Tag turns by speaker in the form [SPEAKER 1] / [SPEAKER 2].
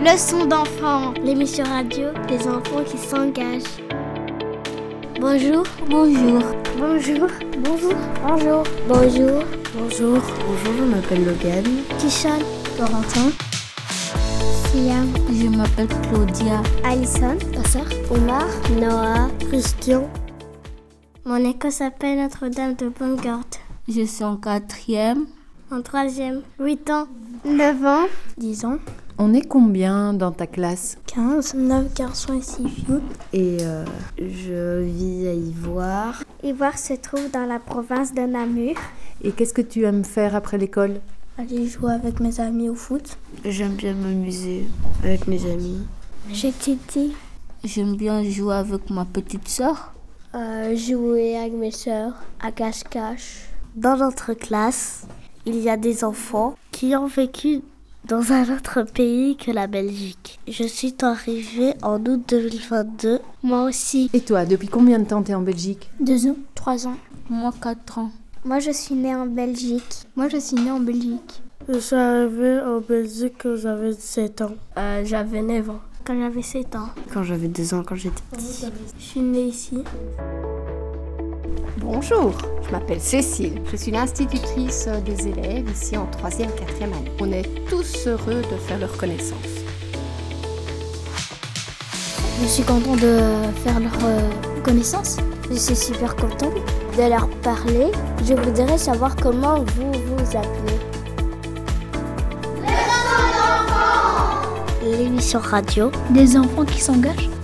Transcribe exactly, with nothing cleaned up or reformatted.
[SPEAKER 1] Leçon d'enfant, l'émission radio des enfants qui s'engagent. Bonjour, bonjour, bonjour, bonjour, bonjour, bonjour,
[SPEAKER 2] bonjour, bonjour, je m'appelle Logan,
[SPEAKER 1] Kishon, Corentin, Siam,
[SPEAKER 3] je m'appelle Claudia,
[SPEAKER 1] Alison, ta sœur, Omar, Noah, Christian. Mon école s'appelle Notre-Dame de Bonne-Garde.
[SPEAKER 3] Je suis en quatrième.
[SPEAKER 1] En troisième, huit ans, neuf ans, dix ans.
[SPEAKER 2] On est combien dans ta classe ?
[SPEAKER 1] quinze, neuf garçons et six filles.
[SPEAKER 2] Et euh, je vis à Ivoire.
[SPEAKER 1] Ivoire se trouve dans la province de Namur.
[SPEAKER 2] Et qu'est-ce que tu aimes faire après l'école ?
[SPEAKER 1] Aller jouer avec mes amis au foot.
[SPEAKER 2] J'aime bien m'amuser avec mes amis.
[SPEAKER 1] J'étudie.
[SPEAKER 3] J'aime bien jouer avec ma petite sœur.
[SPEAKER 1] Euh, jouer avec mes sœurs à cache-cache. Dans notre classe, il y a des enfants qui ont vécu dans un autre pays que la Belgique. Je suis arrivée en août deux mille vingt-deux. Moi aussi.
[SPEAKER 2] Et toi, depuis combien de temps t'es en Belgique ?
[SPEAKER 1] Deux ans. Trois ans.
[SPEAKER 3] Moi, quatre ans.
[SPEAKER 1] Moi, je suis née en Belgique. Moi, je suis née en Belgique.
[SPEAKER 4] Je suis arrivée en Belgique quand j'avais sept ans.
[SPEAKER 1] Euh, j'avais neuf ans. Quand j'avais sept ans.
[SPEAKER 2] Quand j'avais deux ans, quand j'étais petit.
[SPEAKER 1] Je suis née ici.
[SPEAKER 5] Bonjour, je m'appelle Cécile. Je suis l'institutrice des élèves ici en troisième, quatrième année. On est tous heureux de faire leur connaissance.
[SPEAKER 1] Je suis contente de faire leur euh, connaissance. Je suis super contente de leur parler. Je voudrais savoir comment vous vous appelez. Leçon d'enfant. L'émission radio des enfants qui s'engagent.